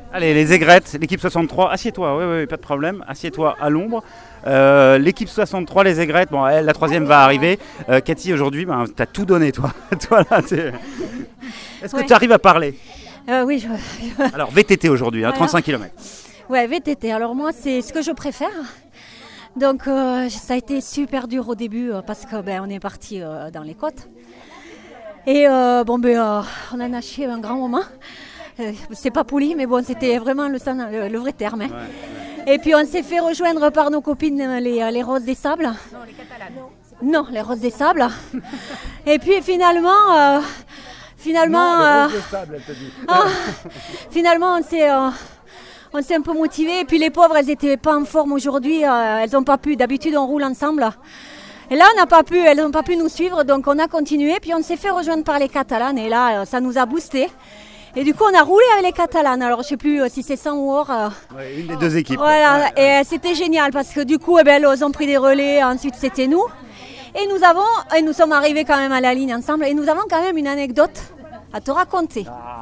Allez, les aigrettes, l'équipe 63, assieds-toi, oui, pas de problème, assieds-toi à l'ombre. L'équipe 63, les aigrettes, bon, la troisième va arriver. Cathy, aujourd'hui, tu as tout donné, toi. Toi là, est-ce que tu arrives à parler? Oui, Alors, VTT aujourd'hui, 35 km. Ouais, VTT. Alors moi, c'est ce que je préfère. Donc, ça a été super dur au début parce que on est parti dans les côtes. Et on en a chié un grand moment. C'est pas poli, mais bon, c'était vraiment le vrai terme. Hein. Ouais. Et puis on s'est fait rejoindre par nos copines, les Roses des Sables. Non, les Catalanes. Non, les Roses des Sables. Et puis finalement, non, les Roses des Sables, elle te dit. Finalement, on s'est un peu motivés. Et puis les pauvres, elles n'étaient pas en forme aujourd'hui. Elles n'ont pas pu. D'habitude, on roule ensemble. Et là, elles n'ont pas pu nous suivre, donc on a continué. Puis on s'est fait rejoindre par les Catalanes. Et là, ça nous a boosté. Et du coup, on a roulé avec les Catalanes. Alors, je ne sais plus si c'est 100 ou or. Une des deux équipes. Voilà, et c'était génial parce que du coup, elles ont pris des relais. Ensuite, c'était nous. Et nous sommes arrivés quand même à la ligne ensemble. Et nous avons quand même une anecdote à te raconter.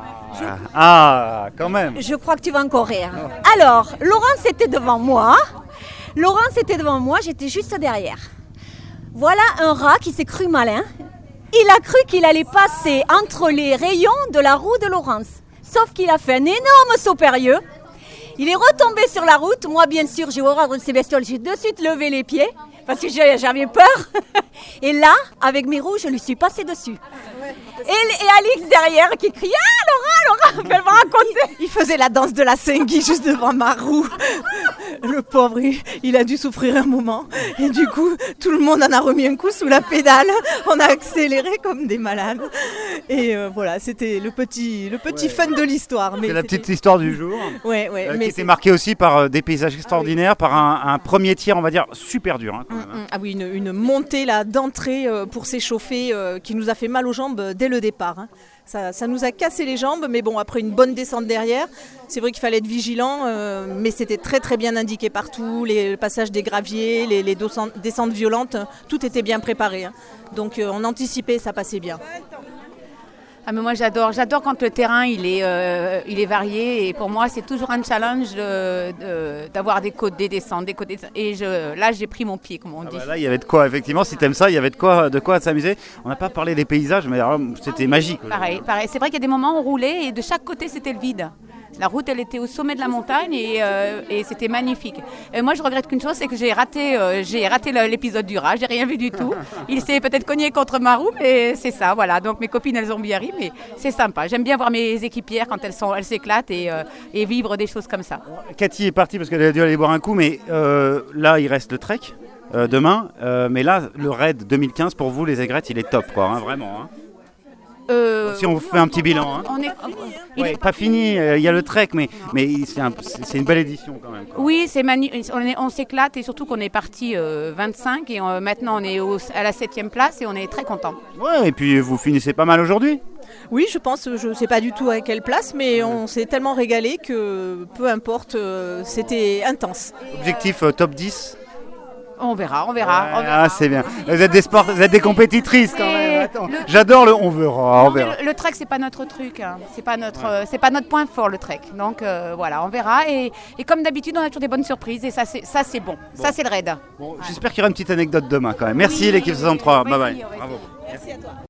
Quand même. Je crois que tu vas encore rire. Alors, Laurence était devant moi. J'étais juste derrière. Voilà un rat qui s'est cru malin. Il a cru qu'il allait passer entre les rayons de la roue de Laurence. Sauf qu'il a fait un énorme saut périlleux. Il est retombé sur la route. Moi, bien sûr, j'ai horreur de ces bestioles. J'ai de suite levé les pieds parce que j'avais peur. Et là, avec mes roues, je lui suis passée dessus. Et Alix derrière qui criait « Ah, Laura, elle m'a raconté !» Il faisait la danse de la Sengi juste devant ma roue. Le pauvre, il a dû souffrir un moment. Et du coup, tout le monde en a remis un coup sous la pédale. On a accéléré comme des malades. Et voilà, c'était le petit fun de l'histoire. C'est la petite histoire du jour. Qui était marquée aussi par des paysages extraordinaires, par un premier tir, on va dire, super dur. Quand même. Ah oui, une montée là, d'entrée pour s'échauffer qui nous a fait mal aux jambes dès le départ. Hein. Ça nous a cassé les jambes, mais bon, après une bonne descente derrière, c'est vrai qu'il fallait être vigilant, mais c'était très très bien indiqué partout, le passage des graviers, les descentes violentes, tout était bien préparé. Hein. Donc on anticipait, ça passait bien. Ah mais moi j'adore quand le terrain il est varié et pour moi c'est toujours un challenge d'avoir des côtes, des descentes, et là j'ai pris mon pied comme on dit. Là il y avait de quoi effectivement, si t'aimes ça il y avait de quoi s'amuser. On n'a pas parlé des paysages mais alors, c'était magique. Pareil, c'est vrai qu'il y a des moments où on roulait et de chaque côté c'était le vide. La route, elle était au sommet de la montagne et c'était magnifique. Et moi, je regrette qu'une chose, c'est que j'ai raté l'épisode du rat. J'ai rien vu du tout. Il s'est peut-être cogné contre ma roue, mais c'est ça, voilà. Donc mes copines, elles ont bien ri, mais c'est sympa. J'aime bien voir mes équipières quand elles s'éclatent et vivre des choses comme ça. Cathy est partie parce qu'elle a dû aller boire un coup, mais là, il reste le trek demain. Mais là, le raid 2015 pour vous, les aigrettes, il est top, quoi, hein, vraiment. Hein. Si on fait un petit bilan, il n'est pas fini, il y a le trek, mais c'est une belle édition quand même. Quoi. Oui, on s'éclate et surtout qu'on est parti 25 et maintenant on est à la 7e place et on est très contents. Ouais, et puis vous finissez pas mal aujourd'hui. Oui, je pense, je ne sais pas du tout à quelle place, mais on s'est tellement régalé que peu importe, c'était intense. Objectif top 10 ? On verra. Ah, c'est bien. Vous êtes des compétitrices quand même. Attends, j'adore le on verra. Le trek, c'est pas notre truc. Hein. C'est pas notre point fort, le trek. Donc voilà, on verra. Et comme d'habitude, on a toujours des bonnes surprises. Et ça, c'est bon. Ça, c'est le raid. Bon, j'espère qu'il y aura une petite anecdote demain quand même. Merci l'équipe 63. Bye bye. Bravo. Merci à toi.